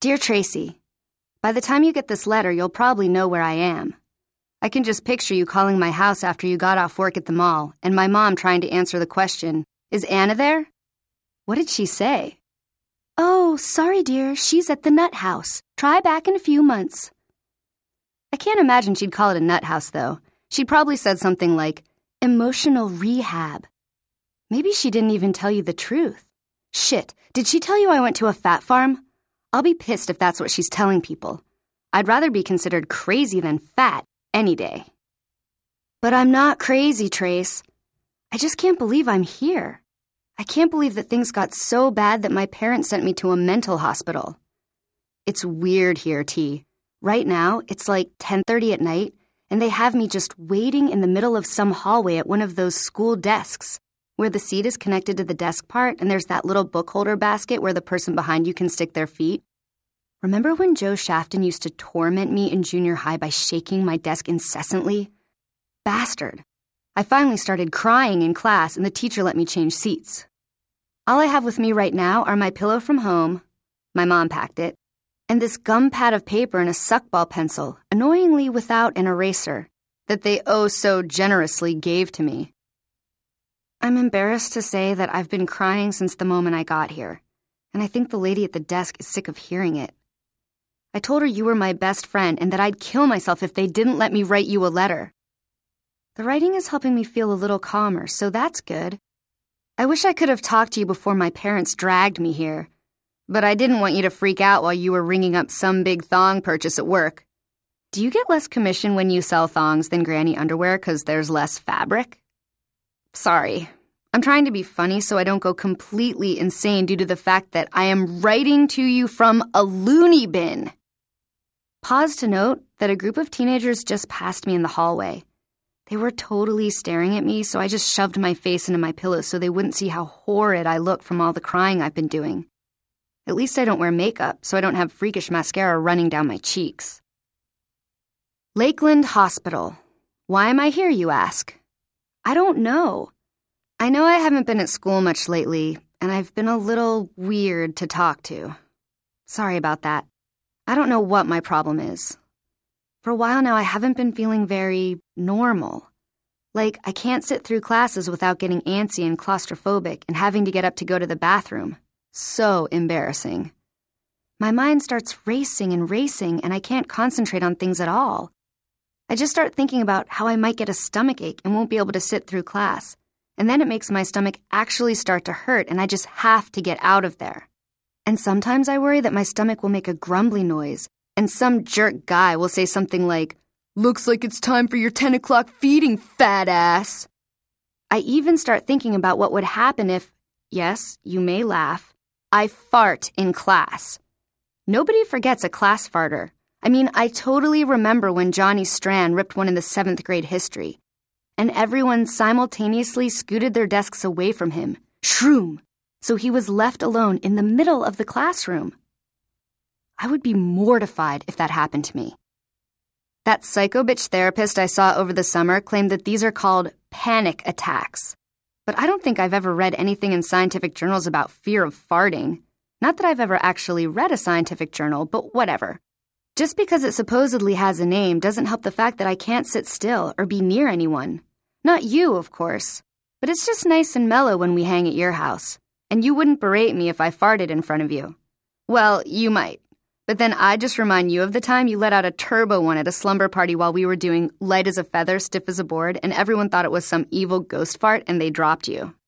Dear Tracy, by the time you get this letter, you'll probably know where I am. I can just picture you calling my house after you got off work at the mall, and my mom trying to answer the question, "Is Anna there?" What did she say? "Oh, sorry, dear, she's at the nut house. Try back in a few months." I can't imagine she'd call it a nut house, though. She'd probably said something like, emotional rehab. Maybe she didn't even tell you the truth. Shit, did she tell you I went to a fat farm? I'll be pissed if that's what she's telling people. I'd rather be considered crazy than fat any day. But I'm not crazy, Trace. I just can't believe I'm here. I can't believe that things got so bad that my parents sent me to a mental hospital. It's weird here, T. Right now, it's like 10:30 at night, and they have me just waiting in the middle of some hallway at one of those school desks, where the seat is connected to the desk part, and there's that little book holder basket where the person behind you can stick their feet. Remember when Joe Shafton used to torment me in junior high by shaking my desk incessantly? Bastard. I finally started crying in class, and the teacher let me change seats. All I have with me right now are my pillow from home, my mom packed it, and this gum pad of paper and a suckball pencil, annoyingly without an eraser, that they oh so generously gave to me. I'm embarrassed to say that I've been crying since the moment I got here, and I think the lady at the desk is sick of hearing it. I told her you were my best friend and that I'd kill myself if they didn't let me write you a letter. The writing is helping me feel a little calmer, so that's good. I wish I could have talked to you before my parents dragged me here, but I didn't want you to freak out while you were ringing up some big thong purchase at work. Do you get less commission when you sell thongs than granny underwear because there's less fabric? Sorry. I'm trying to be funny so I don't go completely insane due to the fact that I am writing to you from a loony bin. Pause to note that a group of teenagers just passed me in the hallway. They were totally staring at me, so I just shoved my face into my pillow so they wouldn't see how horrid I look from all the crying I've been doing. At least I don't wear makeup, so I don't have freakish mascara running down my cheeks. Lakeland Hospital. Why am I here, you ask? I don't know. I know I haven't been at school much lately, and I've been a little weird to talk to. Sorry about that. I don't know what my problem is. For a while now, I haven't been feeling very normal. Like, I can't sit through classes without getting antsy and claustrophobic and having to get up to go to the bathroom. So embarrassing. My mind starts racing, and I can't concentrate on things at all. I just start thinking about how I might get a stomachache and won't be able to sit through class. And then it makes my stomach actually start to hurt, and I just have to get out of there. And sometimes I worry that my stomach will make a grumbly noise, and some jerk guy will say something like, "Looks like it's time for your 10 o'clock feeding, fat ass." I even start thinking about what would happen if, yes, you may laugh, I fart in class. Nobody forgets a class farter. I mean, I totally remember when Johnny Strand ripped one in the 7th grade history, and everyone simultaneously scooted their desks away from him, shroom, so he was left alone in the middle of the classroom. I would be mortified if that happened to me. That psycho bitch therapist I saw over the summer claimed that these are called panic attacks. But I don't think I've ever read anything in scientific journals about fear of farting. Not that I've ever actually read a scientific journal, but whatever. Just because it supposedly has a name doesn't help the fact that I can't sit still or be near anyone. Not you, of course. But it's just nice and mellow when we hang at your house. And you wouldn't berate me if I farted in front of you. Well, you might. But then I'd just remind you of the time you let out a turbo one at a slumber party while we were doing light as a feather, stiff as a board, and everyone thought it was some evil ghost fart and they dropped you.